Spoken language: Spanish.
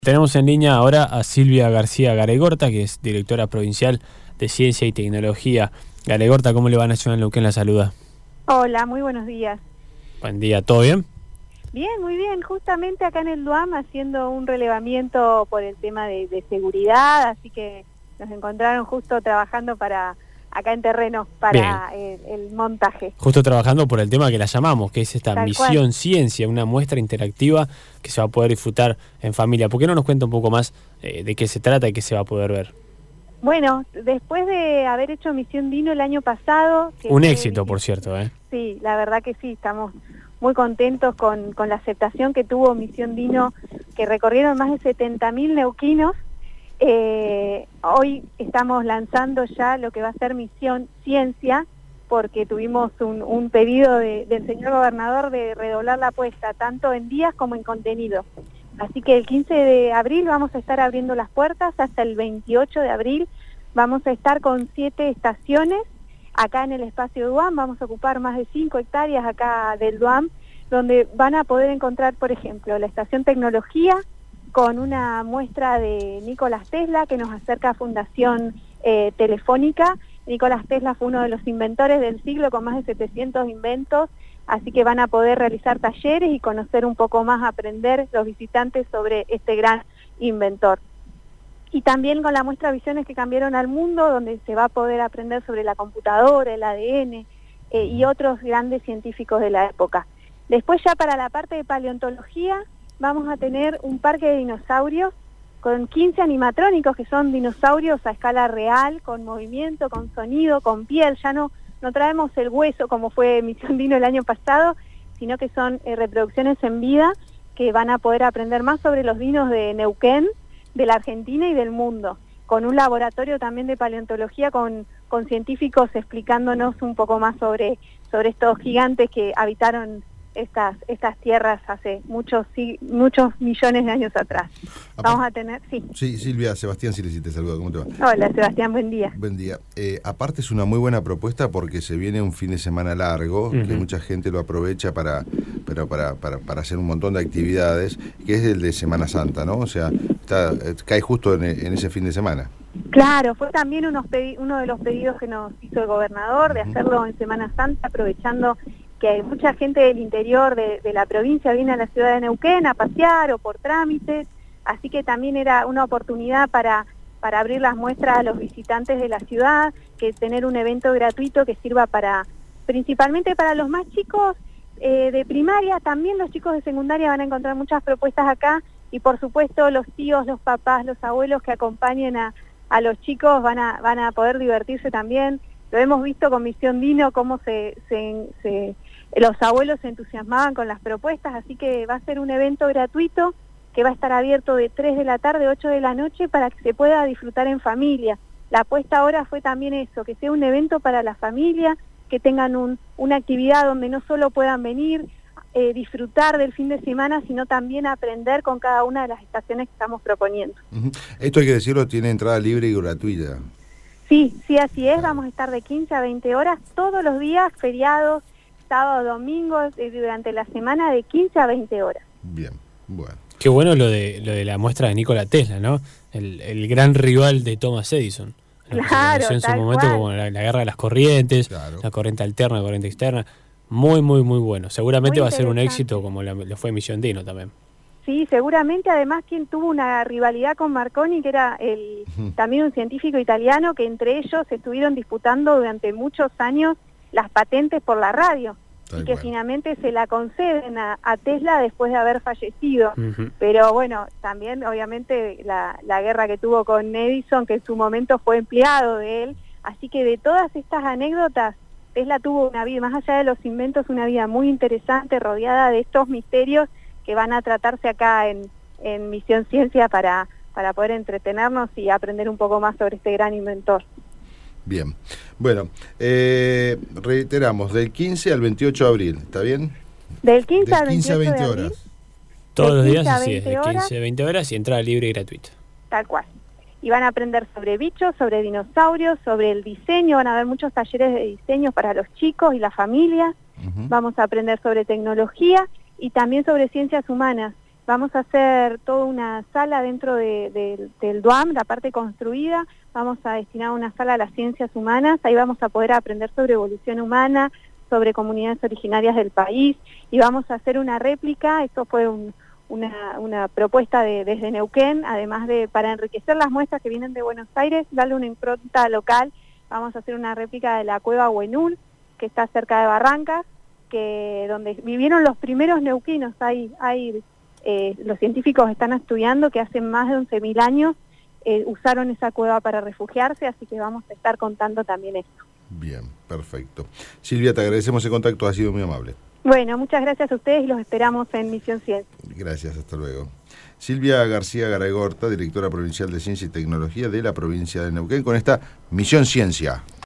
Tenemos en línea ahora a Silvia García Garegorta, que es directora provincial de Ciencia y Tecnología. Garegorta, ¿cómo le va Nacional Neuquén? La saluda. Hola, muy buenos días. Buen día, ¿todo bien? Bien, muy bien. Justamente acá en el DUAM haciendo un relevamiento por el tema de seguridad, así que nos encontraron justo trabajando acá en terreno para el montaje. Justo trabajando por el tema que la llamamos, que es esta Tal Misión cual. Ciencia, una muestra interactiva que se va a poder disfrutar en familia. ¿Por qué no nos cuenta un poco más de qué se trata y qué se va a poder ver? Bueno, después de haber hecho Misión Dino el año pasado... Un éxito, por cierto, ¿eh? Sí, la verdad que sí, estamos muy contentos con la aceptación que tuvo Misión Dino, que recorrieron más de 70.000 neuquinos. Hoy estamos lanzando ya lo que va a ser Misión Ciencia, porque tuvimos un pedido del señor gobernador de redoblar la apuesta, tanto en días como en contenido. Así que el 15 de abril vamos a estar abriendo las puertas, hasta el 28 de abril vamos a estar con 7 estaciones acá en el espacio DUAM. Vamos a ocupar más de 5 hectáreas acá del DUAM, donde van a poder encontrar, por ejemplo, la estación Tecnología, con una muestra de Nicolás Tesla que nos acerca a Fundación Telefónica. Nicolás Tesla fue uno de los inventores del siglo, con más de 700 inventos, así que van a poder realizar talleres y conocer un poco más, aprender los visitantes sobre este gran inventor. Y también con la muestra Visiones que cambiaron al mundo, donde se va a poder aprender sobre la computadora, el ADN y otros grandes científicos de la época. Después, ya para la parte de paleontología, vamos a tener un parque de dinosaurios con 15 animatrónicos, que son dinosaurios a escala real, con movimiento, con sonido, con piel. Ya no traemos el hueso como fue Misión Dino el año pasado, sino que son reproducciones en vida que van a poder aprender más sobre los dinos de Neuquén, de la Argentina y del mundo, con un laboratorio también de paleontología con científicos explicándonos un poco más sobre estos gigantes que habitaron estas tierras hace muchos millones de años atrás. Vamos a tener, sí. Sí, Silvia, Sebastián Siles te saluda, ¿cómo te va? Hola, Sebastián, buen día. Buen día. Aparte es una muy buena propuesta porque se viene un fin de semana largo, que mucha gente lo aprovecha para hacer un montón de actividades, que es el de Semana Santa, ¿no? O sea, cae justo en ese fin de semana. Claro, fue también uno de los pedidos que nos hizo el gobernador, de hacerlo en Semana Santa, aprovechando que mucha gente del interior de la provincia viene a la ciudad de Neuquén a pasear o por trámites, así que también era una oportunidad para abrir las muestras a los visitantes de la ciudad, que tener un evento gratuito que sirva principalmente para los más chicos de primaria. También los chicos de secundaria van a encontrar muchas propuestas acá, y por supuesto los tíos, los papás, los abuelos que acompañen a los chicos van a poder divertirse también. Lo hemos visto con Misión Dino, cómo los abuelos se entusiasmaban con las propuestas, así que va a ser un evento gratuito que va a estar abierto de 3 de la tarde a 8 de la noche para que se pueda disfrutar en familia. La apuesta ahora fue también eso, que sea un evento para la familia, que tengan una actividad donde no solo puedan venir, disfrutar del fin de semana, sino también aprender con cada una de las estaciones que estamos proponiendo. Esto, hay que decirlo, tiene entrada libre y gratuita. Sí, así es. Vamos a estar de 15 a 20 horas todos los días, feriados, sábado, domingo, durante la semana, de 15 a 20 horas. Bien, bueno. Qué bueno lo de la muestra de Nikola Tesla, ¿no? El gran rival de Thomas Edison. Claro, en su momento, como la guerra de las corrientes, claro. La corriente alterna, la corriente externa. Muy, muy, muy bueno. Seguramente va a ser un éxito como lo fue Misión Dino también. Sí, seguramente. Además, quien tuvo una rivalidad con Marconi, que era también un científico italiano, que entre ellos estuvieron disputando durante muchos años las patentes por la radio, y que finalmente se la conceden a Tesla después de haber fallecido. Pero bueno, también obviamente la guerra que tuvo con Edison, que en su momento fue empleado de él. Así que de todas estas anécdotas, Tesla tuvo una vida, más allá de los inventos, una vida muy interesante, rodeada de estos misterios que van a tratarse acá en Misión Ciencia para poder entretenernos y aprender un poco más sobre este gran inventor. Bien, bueno, reiteramos, del 15 al 28 de abril, ¿está bien? Del 15 al 28 de abril. Horas. Todos los días, así es, de 15 a 20 horas y entrada libre y gratuita. Tal cual. Y van a aprender sobre bichos, sobre dinosaurios, sobre el diseño. Van a haber muchos talleres de diseño para los chicos y la familia. Vamos a aprender sobre tecnología y también sobre ciencias humanas. Vamos a hacer toda una sala dentro del DUAM, la parte construida. Vamos a destinar una sala a las ciencias humanas. Ahí vamos a poder aprender sobre evolución humana, sobre comunidades originarias del país, y vamos a hacer una réplica. Esto fue una propuesta desde Neuquén, además de para enriquecer las muestras que vienen de Buenos Aires, darle una impronta local. Vamos a hacer una réplica de la cueva Huenul, que está cerca de Barrancas, donde vivieron los primeros neuquinos. Los científicos están estudiando que hace más de 11.000 años usaron esa cueva para refugiarse, así que vamos a estar contando también esto. Bien, perfecto. Silvia, te agradecemos el contacto, ha sido muy amable. Bueno, muchas gracias a ustedes y los esperamos en Misión Ciencia. Gracias, hasta luego. Silvia García Garagorta, directora provincial de Ciencia y Tecnología de la provincia de Neuquén, con esta Misión Ciencia.